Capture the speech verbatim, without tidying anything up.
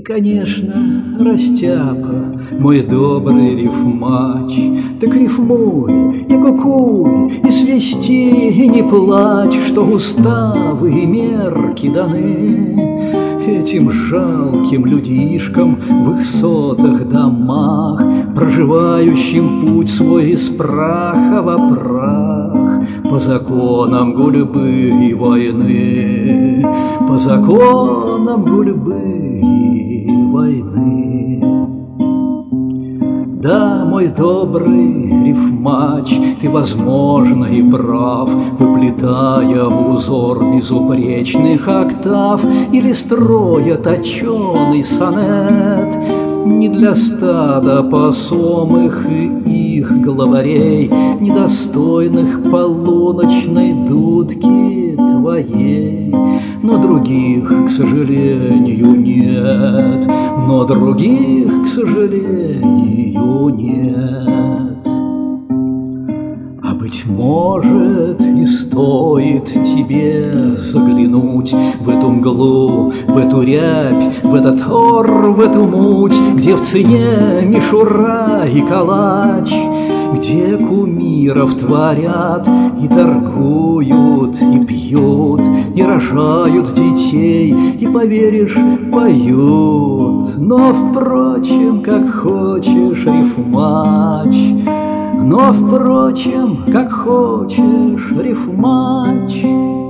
И, конечно, растяпа, мой добрый рифмач, так рифмуй и кукуй, и свисти, и не плачь, что уставы и мерки даны этим жалким людишкам в их сотых домах, проживающим путь свой из праха во прах, по законам гульбы и войны, по законам гульбы и войны. Да, мой добрый рифмач, ты, возможно, и прав, выплетая узор безупречных октав или строя точеный сонет не для стада посомых и их главарей, недостойных полуночной дудки твоей. Но других, к сожалению, нет, но других, к сожалению, нет. А быть может, и стоит тебе заглянуть в эту мглу, в эту рябь, в этот ор, в эту муть, где в цене мишура и калач, где кумиров творят и торгуют, и пьют, и рожают детей, и, поверишь, поют. Но, впрочем, как хочешь, рифмач, но, впрочем, как хочешь, рифмач.